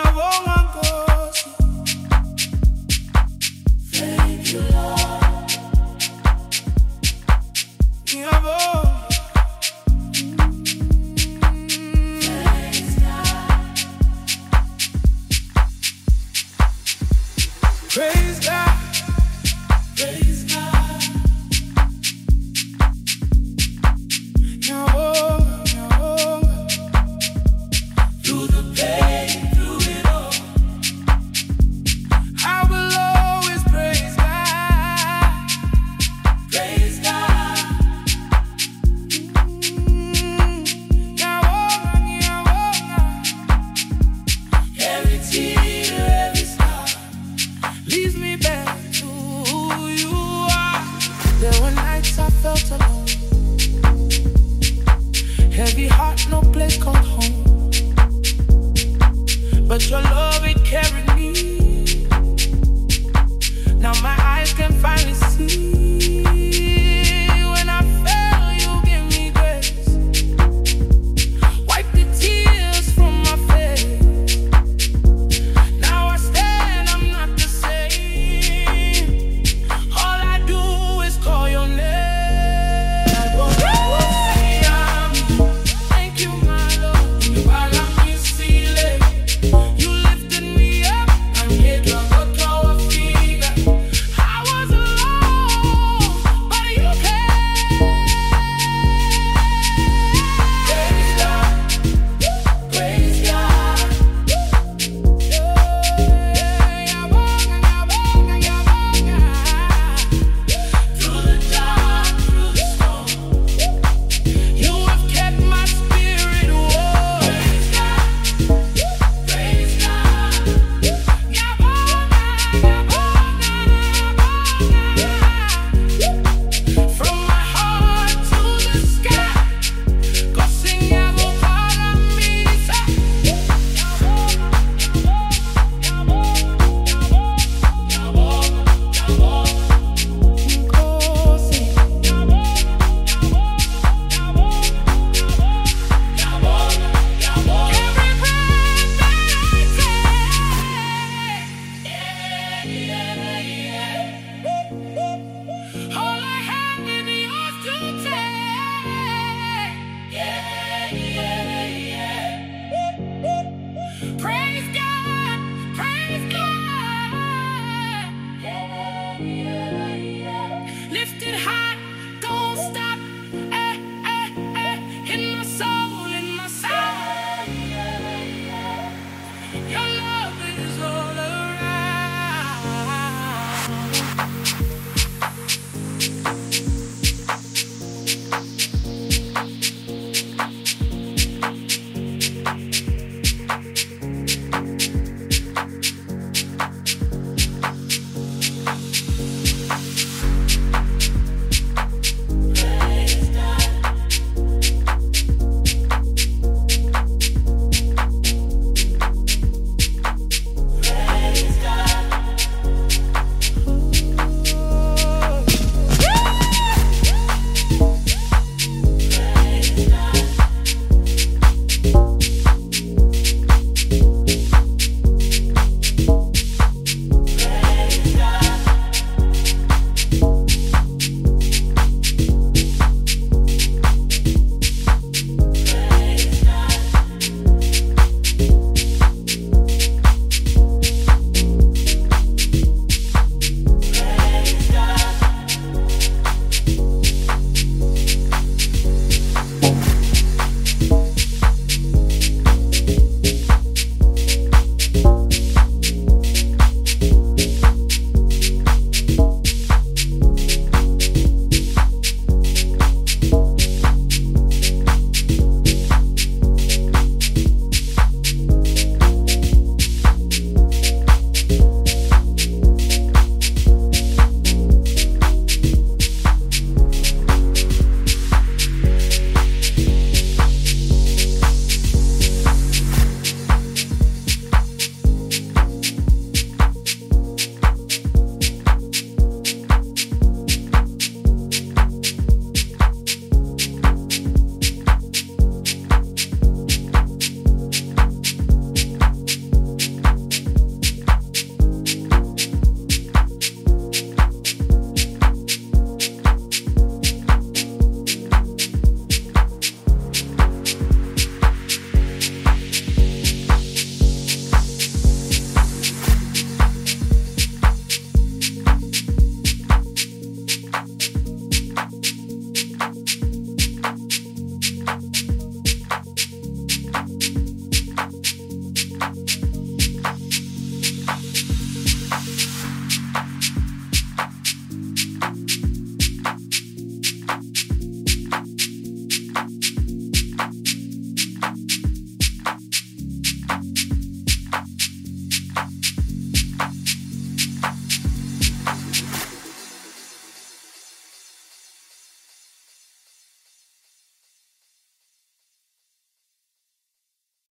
Ngiyabonga Nkosi. Thank you Lord. Ngiyabonga. Praise God. Praise God. Praise God. Ngiyabonga, ngiyabonga. Through the pain, through it all, I will always praise God. Praise God. Ngiyabonga, ngiyabonga. Every tear, every scar leads me back to who you are. There were nights I felt alone, heavy heart, no place called home. But your love, it carried me. Now my eyes can finally see. When I fell, you gave me grace. Wipe the tears from my face. Now I stand, I'm not the same. All I do is call your name. Thank you, my Lord. You lifted me up. I'm here to go a figure. I was alone, but you came. Praise God. Praise God. Through the dark, through the storm, you have kept my spirit warm. Praise God. Praise God. From my heart to the sky, consegnato para misa. All I have is yours to take. Praise God, praise God. Lifted high, don't stop. In my soul, in my soul. Your